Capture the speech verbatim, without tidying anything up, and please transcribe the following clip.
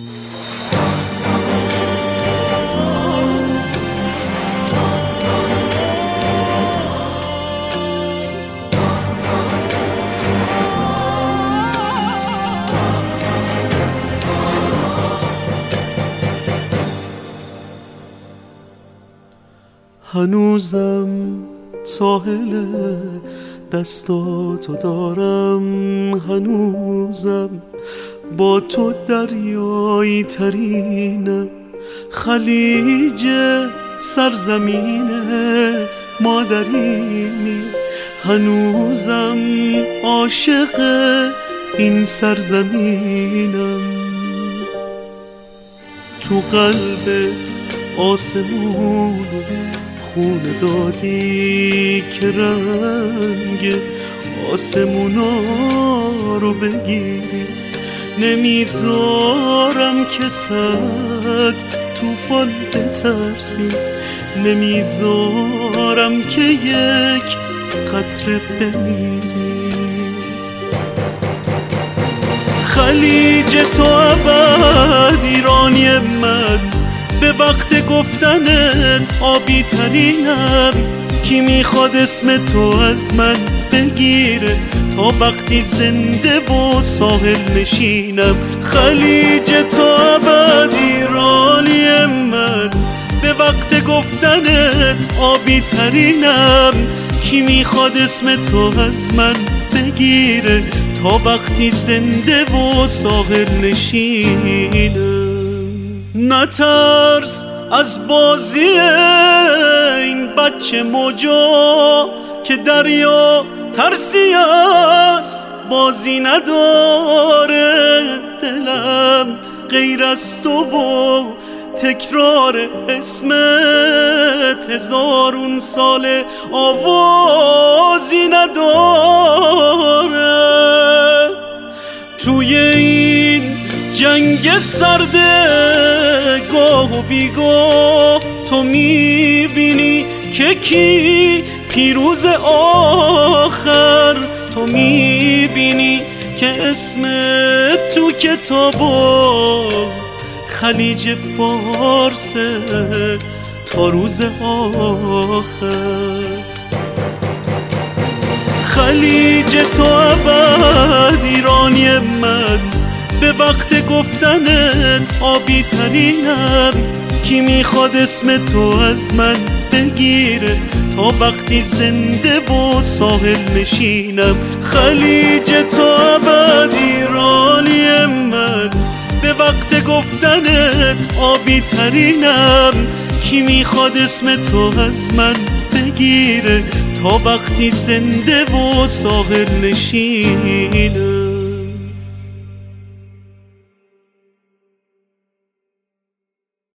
هنوزم ساحل دستاتو دارم، هنوزم با تو دریایی ترینم، خلیج سرزمین مادرینی، هنوزم عاشق این سرزمینم. تو قلبت آسمون خون دادی که رنگ آسمونا رو بگیری، نمیذارم که صد طوفان بترسی، نمیذارم که یک قطره بمیری. خلیج تو ابد ایرانی من، به وقت گفتنت آبی ترینم، کی میخواد اسم تو از من بگیره تا وقتی زنده و ساحل نشینم. خلیج تو ابد ایرانی من، به وقت گفتنت آبی ترینم، کی میخواد اسم تو از من بگیره تا وقتی زنده و ساحل نشینم. نترس از بازی این بچه موجا که دریا ترسی از بازی نداره، دلم غیر از تو و تکرار اسمت هزارون سال آوازی نداره. توی این جنگ سرده گاه و بیگاه تو میبینی که کی پیروز آخر، تو میبینی که اسم تو کتابا خلیج فارس تا روز آخر. خلیج تو ابد ایرانی من، به وقت گفتنت آبی ترینم، کی میخواد اسم تو از من بگیره تا وقتی زنده و ساحل نشینم. خلیج تو ابد ایرانی من، به وقت گفتنت آبی ترینم، کی میخواد اسم تو از من بگیره تا وقتی زنده و ساحل نشینم.